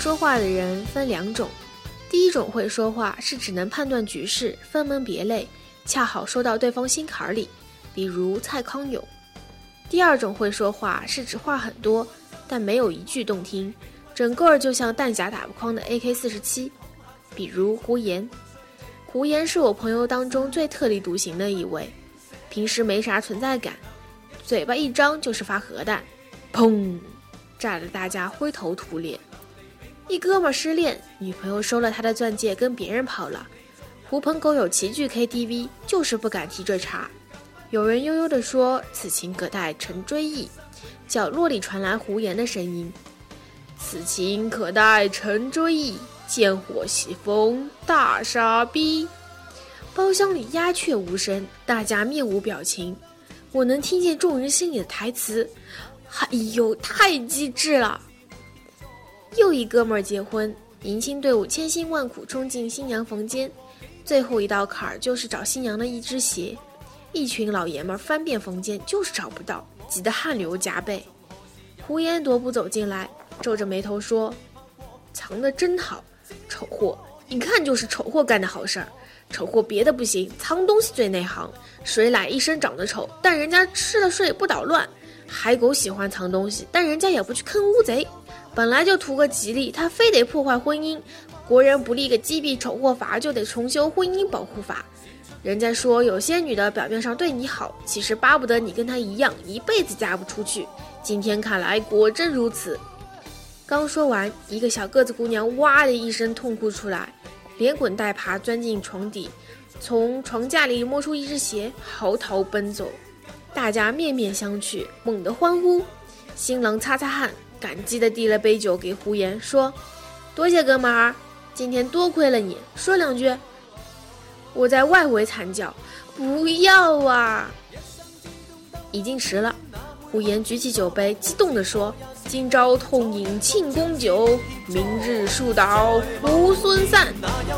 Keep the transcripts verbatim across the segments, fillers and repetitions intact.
说话的人分两种，第一种会说话是只能判断局势，分门别类，恰好说到对方心坎里，比如蔡康永。第二种会说话是指话很多，但没有一句动听，整个就像弹夹打不框的 A K 四十七， 比如胡言。胡言是我朋友当中最特立独行的一位，平时没啥存在感，嘴巴一张就是发核弹，砰，炸得大家灰头土脸。一哥们失恋，女朋友收了他的钻戒跟别人跑了，狐朋狗友齐聚 K T V， 就是不敢提这茬。有人悠悠地说此情可待成追忆，角落里传来胡言的声音，此情可待成追忆，见火喜风大傻逼。包厢里鸦雀无声，大家面无表情，我能听见众人心里的台词，哎呦太机智了。又一哥们儿结婚，迎亲队伍千辛万苦冲进新娘房间，最后一道坎儿就是找新娘的一只鞋，一群老爷们儿翻遍房间就是找不到，急得汗流浃背。胡言踱步走进来，皱着眉头说，藏得真好，丑货，一看就是丑货干的好事儿。丑货别的不行，藏东西最内行，水奶一身长得丑，但人家吃了睡不捣乱。海狗喜欢藏东西，但人家也不去坑乌贼，本来就图个吉利，他非得破坏婚姻。国人不立个击毙丑货法，就得重修婚姻保护法。人家说有些女的表面上对你好，其实巴不得你跟她一样一辈子嫁不出去。今天看来果真如此。刚说完，一个小个子姑娘哇的一声痛哭出来，连滚带爬钻进床底，从床架里摸出一只鞋，嚎啕奔走。大家面面相觑，猛地欢呼。新郎擦擦汗，感激地递了杯酒给胡言，说，多谢哥们儿，今天多亏了你，说两句。我在外围惨叫，不要啊。已经迟了，胡言举起酒杯，激动地说，今朝痛饮庆功酒，明日树倒猢狲散。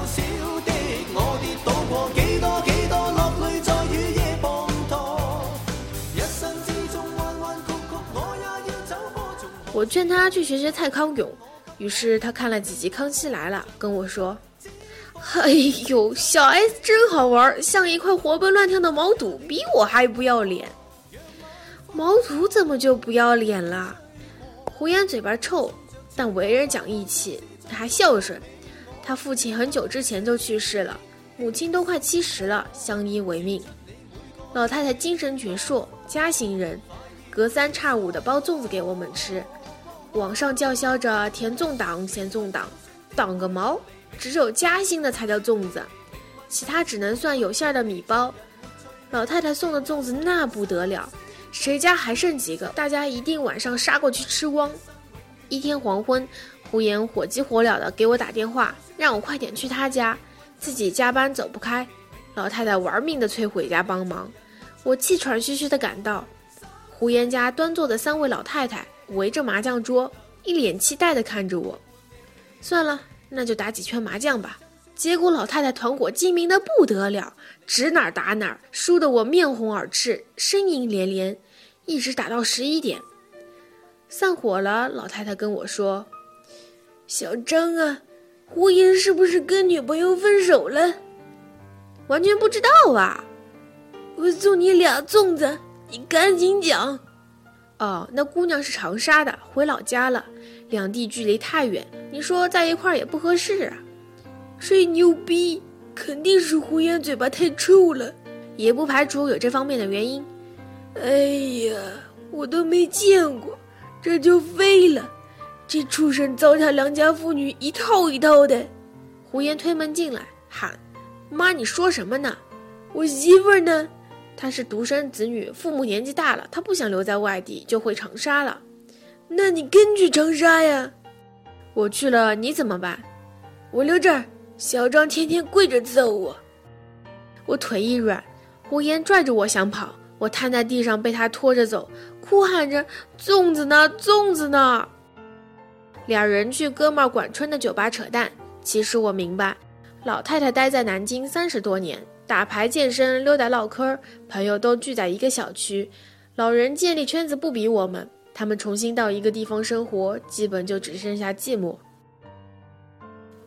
我劝他去学学蔡康永，于是他看了几集《康熙来了》，跟我说，哎呦，小 S 真好玩，像一块活蹦乱跳的毛肚，比我还不要脸。毛肚怎么就不要脸了？胡言嘴巴臭，但为人讲义气，还孝顺。他父亲很久之前就去世了，母亲都快七十了，相依为命。老太太精神矍铄，嘉兴人，隔三差五的包粽子给我们吃。网上叫嚣着甜粽党咸粽党，党个毛，只有嘉兴的才叫粽子，其他只能算有馅的米包。老太太送的粽子那不得了，谁家还剩几个，大家一定晚上杀过去吃光。一天黄昏，胡言火急火燎地给我打电话，让我快点去他家，自己加班走不开。老太太玩命地催回家帮忙，我气喘吁吁地赶到。胡言家端坐的三位老太太围着麻将桌，一脸期待地看着我。算了，那就打几圈麻将吧。结果老太太团伙精明的不得了，指哪儿打哪儿，输得我面红耳赤，呻吟连连，一直打到十一点。散伙了，老太太跟我说，小张啊，胡言是不是跟女朋友分手了？完全不知道啊。我送你俩粽子，你赶紧讲。哦，那姑娘是长沙的，回老家了，两地距离太远，你说在一块儿也不合适啊。吹牛逼，肯定是胡言嘴巴太臭了，也不排除有这方面的原因。哎呀，我都没见过，这就飞了，这畜生糟蹋良家妇女一套一套的。胡言推门进来喊，妈你说什么呢？我媳妇儿呢？她是独生子女，父母年纪大了，她不想留在外地，就回长沙了。那你跟去长沙呀。我去了你怎么办？我留这儿，小张天天跪着揍我。我腿一软，胡言拽着我想跑，我瘫在地上被他拖着走，哭喊着粽子呢粽子呢。俩人去哥们儿管春的酒吧扯淡，其实我明白，老太太待在南京三十多年，打牌健身溜达唠嗑，朋友都聚在一个小区，老人建立圈子不比我们，他们重新到一个地方生活，基本就只剩下寂寞。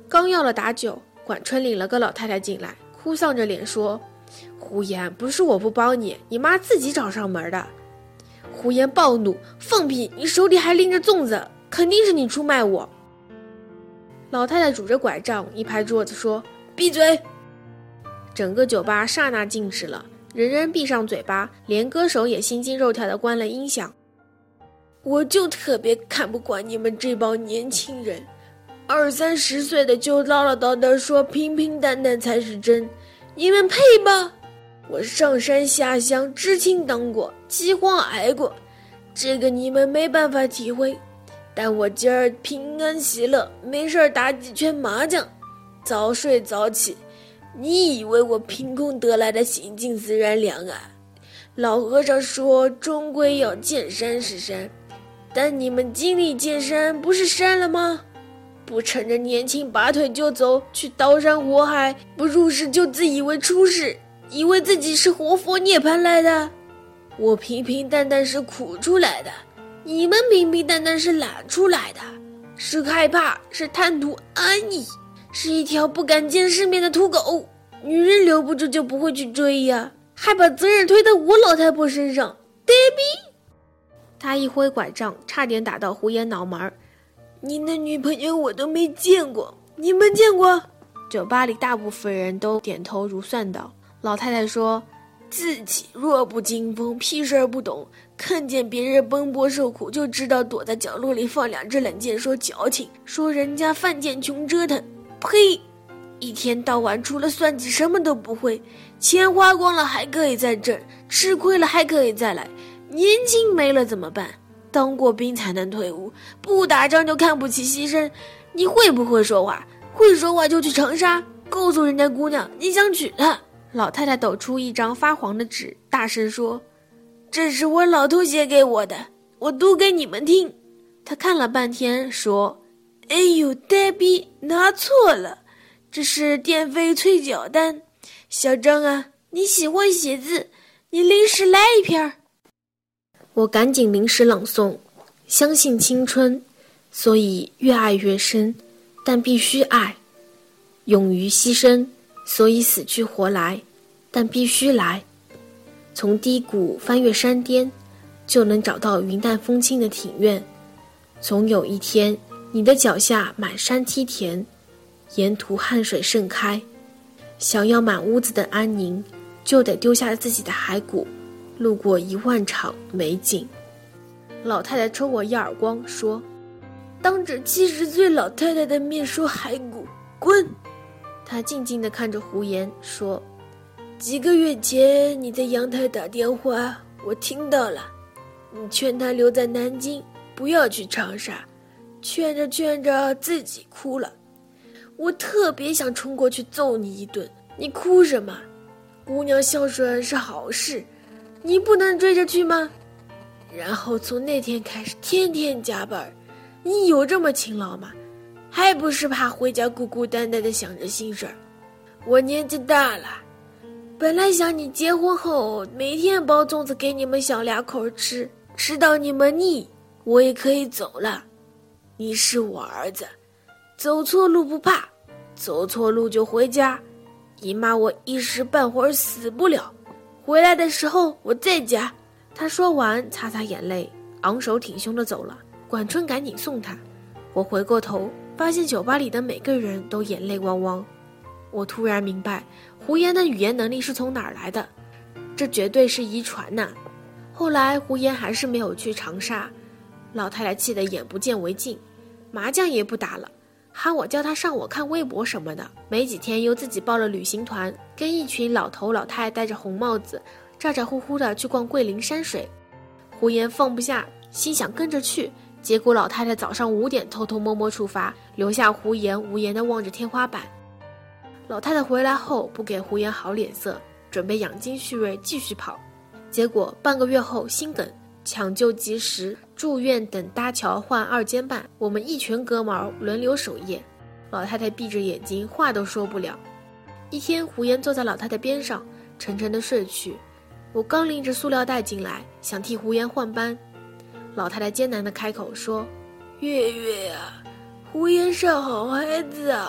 刚要了打酒，管春领了个老太太进来，哭丧着脸说：胡言，不是我不帮你，你妈自己找上门的。胡言暴怒：放屁，你手里还拎着粽子，肯定是你出卖我。老太太拄着拐杖一拍桌子说：闭嘴！整个酒吧刹那静止了，人人闭上嘴巴，连歌手也心惊肉跳地关了音响。我就特别看不惯你们这帮年轻人，二三十岁的就唠唠叨叨说平平淡淡才是真，你们配吗？我上山下乡，知青当过，饥荒挨过，这个你们没办法体会。但我今儿平安喜乐，没事打几圈麻将，早睡早起。你以为我凭空得来的心静自然凉啊？老和尚说终归要见山是山，但你们经历见山不是山了吗？不趁着年轻拔腿就走，去刀山火海，不入世就自以为出世，以为自己是活佛涅槃来的。我平平淡淡是苦出来的，你们平平淡淡是懒出来的，是害怕，是贪图安逸，是一条不敢见世面的土狗。女人留不住就不会去追呀，还把责任推到我老太婆身上，爹逼！他一挥拐杖，差点打到胡言脑门。你的女朋友我都没见过，你们见过？酒吧里大部分人都点头如蒜道。老太太说：自己弱不禁风，屁事儿不懂，看见别人奔波受苦就知道躲在角落里放两支冷箭，说矫情，说人家犯贱穷折腾。呸！一天到晚除了算计什么都不会，钱花光了还可以再挣，吃亏了还可以再来，年轻没了怎么办？当过兵才能退伍，不打仗就看不起牺牲。你会不会说话？会说话就去长沙，告诉人家姑娘你想娶她。老太太抖出一张发黄的纸，大声说：这是我老头写给我的，我读给你们听。她看了半天说：哎呦，呆逼，拿错了，这是电费催缴单。小张啊，你喜欢写字，你临时来一篇。我赶紧临时朗诵：相信青春，所以越爱越深，但必须爱；勇于牺牲，所以死去活来，但必须来。从低谷翻越山巅，就能找到云淡风轻的庭院。总有一天，你的脚下满山梯田，沿途汗水盛开。想要满屋子的安宁，就得丢下自己的骸骨，路过一万场美景。老太太抽我一耳光，说：当着七十岁老太太的面说骸骨，滚！她静静地看着胡言，说：几个月前你在阳台打电话，我听到了，你劝他留在南京，不要去长沙，劝着劝着自己哭了。我特别想冲过去揍你一顿，你哭什么？姑娘孝顺是好事，你不能追着去吗？然后从那天开始天天加班，你有这么勤劳吗？还不是怕回家孤孤单单的想着心事儿。我年纪大了，本来想你结婚后每天包粽子给你们小两口吃，吃到你们腻，我也可以走了。你是我儿子，走错路不怕，走错路就回家。姨妈我一时半会儿死不了，回来的时候我在家。他说完擦擦眼泪，昂首挺胸地走了。管春赶紧送他。我回过头，发现酒吧里的每个人都眼泪汪汪。我突然明白胡言的语言能力是从哪儿来的，这绝对是遗传呐、啊。后来胡言还是没有去长沙，老太太气得眼不见为净，麻将也不打了，喊我叫他上我看微博什么的。没几天又自己报了旅行团，跟一群老头老太戴着红帽子，咋咋呼呼的去逛桂林山水。胡言放不下，心想跟着去，结果老太太早上五点偷偷摸摸出发，留下胡言无言地望着天花板。老太太回来后不给胡言好脸色，准备养精蓄锐继续跑。结果半个月后心梗，抢救及时，住院等搭桥换二尖瓣，我们一群哥们儿轮流守夜。老太太闭着眼睛，话都说不了。一天胡言坐在老太太边上，沉沉地睡去。我刚拎着塑料袋进来，想替胡言换班，老太太艰难地开口说：月月啊，胡言是好孩子啊，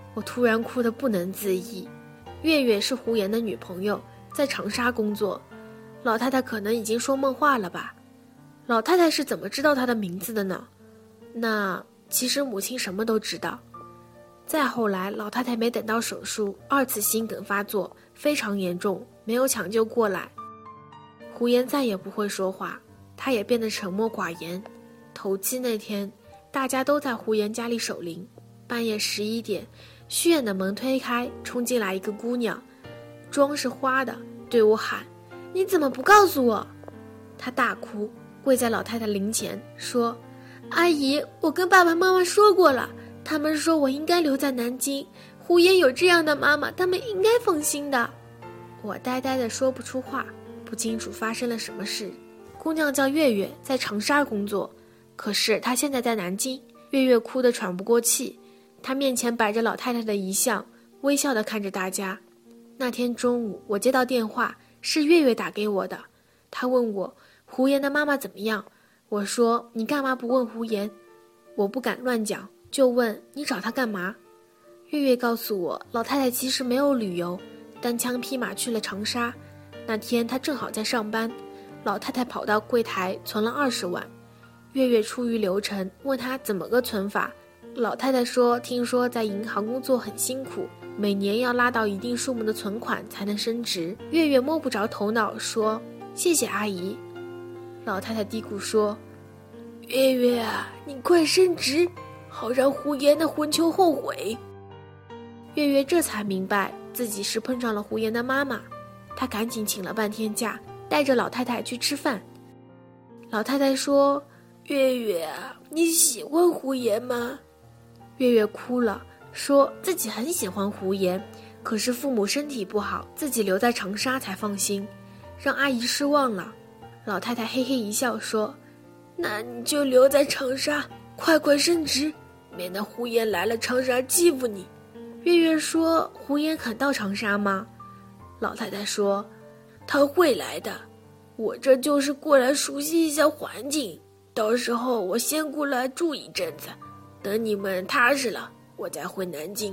我突然哭得不能自已。月月是胡言的女朋友，在长沙工作。老太太可能已经说梦话了吧？老太太是怎么知道她的名字的呢？那其实母亲什么都知道。再后来，老太太没等到手术，二次心梗发作，非常严重，没有抢救过来。胡言再也不会说话，他也变得沉默寡言。头七那天，大家都在胡言家里守灵。半夜十一点，虚掩的门推开，冲进来一个姑娘，妆是花的，对我喊：“你怎么不告诉我？”她大哭，跪在老太太灵前说：“阿姨，我跟爸爸妈妈说过了，他们说我应该留在南京。胡言有这样的妈妈，他们应该放心的。”我呆呆地说不出话，不清楚发生了什么事。姑娘叫月月，在长沙工作，可是她现在在南京。月月哭得喘不过气，她面前摆着老太太的遗像，微笑地看着大家。那天中午，我接到电话，是月月打给我的。她问我胡言的妈妈怎么样，我说你干嘛不问胡言？我不敢乱讲，就问你找她干嘛？月月告诉我，老太太其实没有旅游，单枪匹马去了长沙。那天她正好在上班，老太太跑到柜台存了二十万。月月出于流程，问她怎么个存法。老太太说，听说在银行工作很辛苦，每年要拉到一定数目的存款才能升职。月月摸不着头脑，说谢谢阿姨。老太太嘀咕说，月月啊，你快升职，好让胡言的混球后悔。月月这才明白自己是碰上了胡言的妈妈，她赶紧请了半天假，带着老太太去吃饭。老太太说，月月啊，你喜欢胡言吗？月月哭了，说自己很喜欢胡言，可是父母身体不好，自己留在长沙才放心，让阿姨失望了。老太太嘿嘿一笑说，那你就留在长沙，快快升职，免得胡言来了长沙欺负你。月月说，胡言肯到长沙吗？老太太说，他会来的，我这就是过来熟悉一下环境，到时候我先过来住一阵子，等你们踏实了，我再回南京。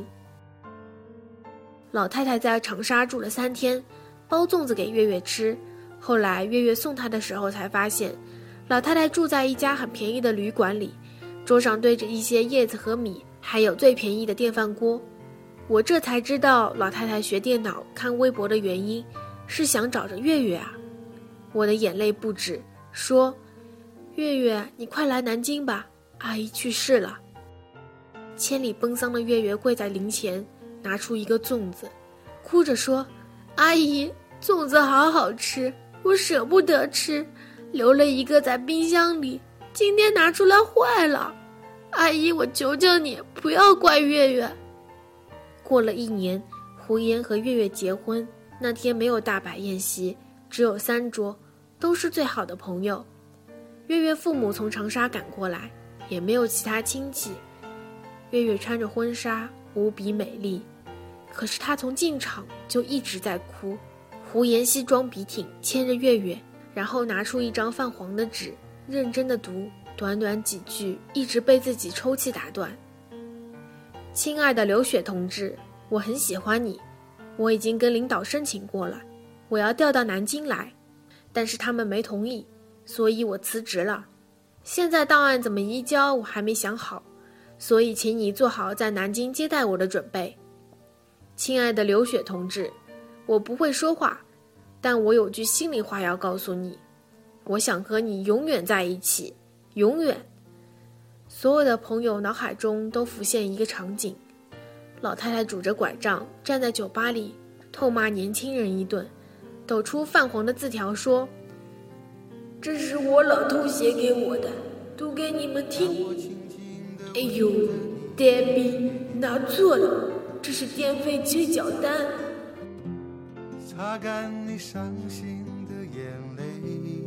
老太太在长沙住了三天，包粽子给月月吃。后来月月送她的时候才发现，老太太住在一家很便宜的旅馆里，桌上堆着一些叶子和米，还有最便宜的电饭锅。我这才知道老太太学电脑看微博的原因，是想找着月月啊。我的眼泪不止，说，月月，你快来南京吧，阿姨去世了。千里奔丧的月月跪在灵前，拿出一个粽子，哭着说，阿姨，粽子好好吃，我舍不得吃，留了一个在冰箱里，今天拿出来坏了。阿姨，我求求你，不要怪月月。过了一年，胡言和月月结婚，那天没有大摆宴席，只有三桌，都是最好的朋友。月月父母从长沙赶过来，也没有其他亲戚。月月穿着婚纱，无比美丽，可是她从进场就一直在哭。胡言西装笔挺，牵着月月，然后拿出一张泛黄的纸，认真的读，短短几句，一直被自己抽泣打断。亲爱的刘雪同志，我很喜欢你，我已经跟领导申请过了，我要调到南京来，但是他们没同意，所以我辞职了。现在档案怎么移交我还没想好，所以请你做好在南京接待我的准备。亲爱的刘雪同志，我不会说话，但我有句心里话要告诉你，我想和你永远在一起，永远。所有的朋友脑海中都浮现一个场景，老太太拄着拐杖站在酒吧里，痛骂年轻人一顿，抖出泛黄的字条说，这是我老头写给我的，读给你们听。哎呦，爹比拿错了，这是电费催缴单。 擦干你伤心的眼泪，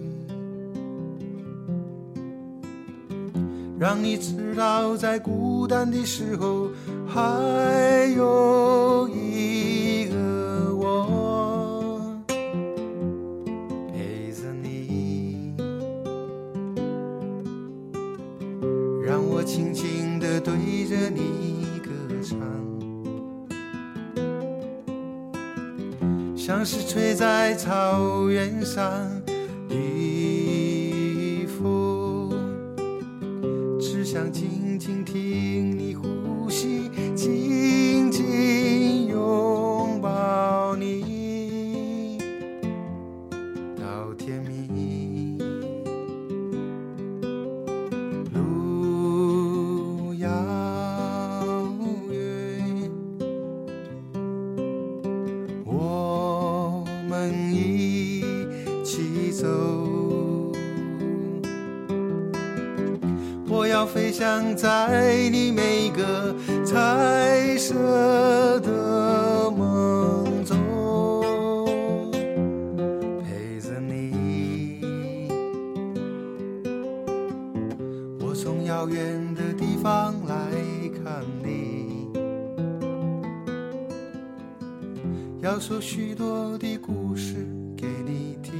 让你知道在孤单的时候还有一个我陪着你，让我轻轻地对着你歌唱， 像是吹在草原上的风，只想静静听你呼吸，紧紧拥抱你到天明。路遥远，我们一起走，我要飞翔在你每个彩色的梦中，陪着你。我从遥远的地方来看你，要说许多的故事给你听。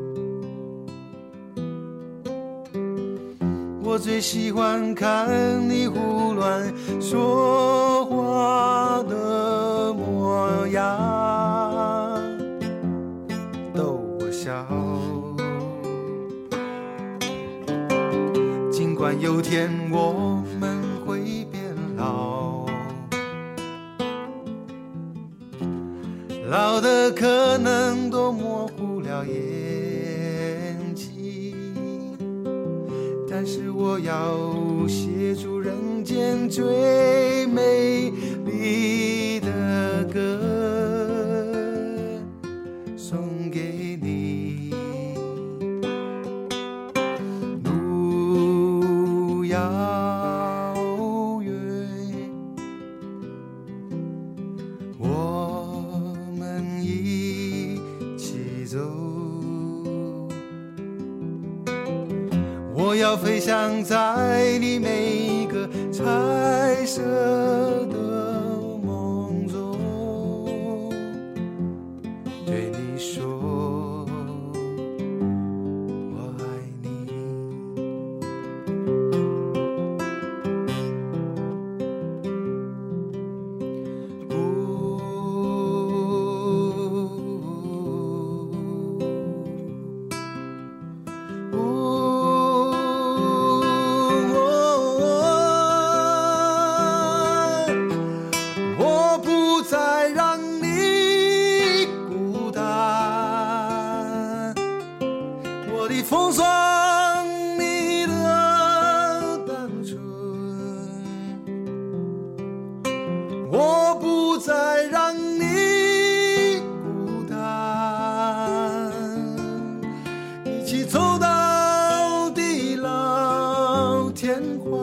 我最喜欢看你胡乱说话的模样，逗我笑。尽管有天我们会变老，老的可能都模糊了眼睛，但是我要写出人间最美丽的歌送给你。路遥远，我们一起走，我要飞翔在你每一个彩色的梦中，对你说我爱你。我不再让你孤单，我的风霜，你的单纯，我不再让你孤单，一起走到地老天荒。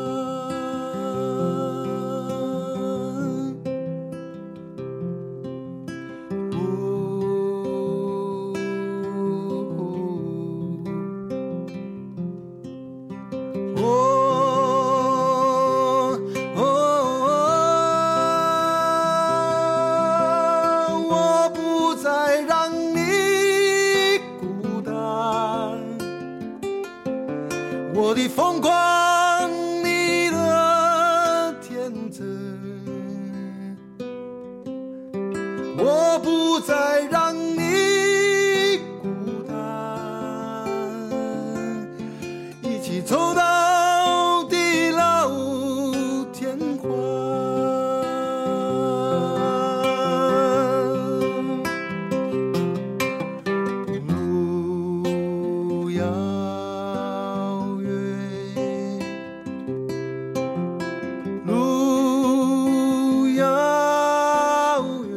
我的疯狂，你的天真，我不再让你孤单，一起走到地老天荒。路遥路遥远，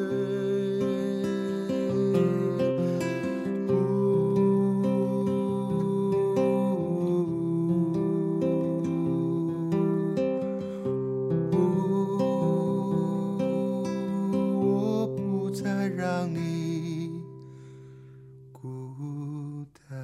我不再让你孤单。